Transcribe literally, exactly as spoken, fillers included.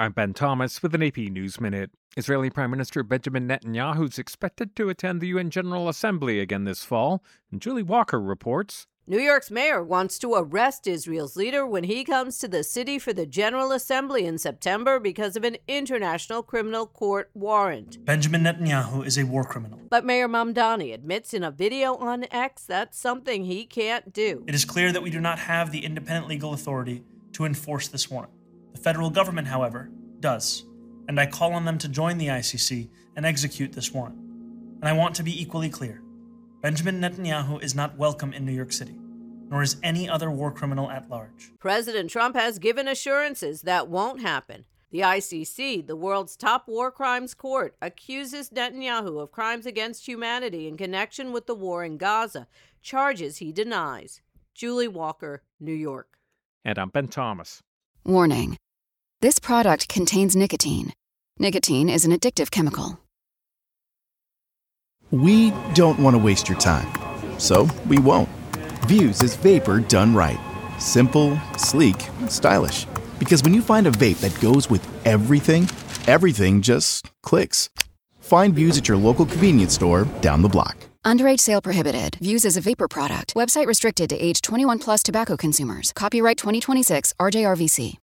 I'm Ben Thomas with an A P News Minute. Israeli Prime Minister Benjamin Netanyahu is expected to attend the U N General Assembly again this fall, and Julie Walker reports. New York's mayor wants to arrest Israel's leader when he comes to the city for the General Assembly in September because of an international criminal court warrant. Benjamin Netanyahu is a war criminal. But Mayor Mamdani admits in a video on X that's something he can't do. It is clear that we do not have the independent legal authority to enforce this warrant. The federal government, however, does, and I call on them to join the I C C and execute this warrant. And I want to be equally clear. Benjamin Netanyahu is not welcome in New York City, nor is any other war criminal at large. President Trump has given assurances that won't happen. The I C C, the world's top war crimes court, accuses Netanyahu of crimes against humanity in connection with the war in Gaza, charges he denies. Julie Walker, New York. And I'm Ben Thomas. Warning. This product contains nicotine. Nicotine is an addictive chemical. We don't want to waste your time, so we won't. Vuse is vapor done right. Simple, sleek, stylish. Because when you find a vape that goes with everything, everything just clicks. Find Vuse at your local convenience store down the block. Underage sale prohibited. Vuse is a vapor product. Website restricted to age twenty-one plus tobacco consumers. Copyright twenty twenty-six R J R V C.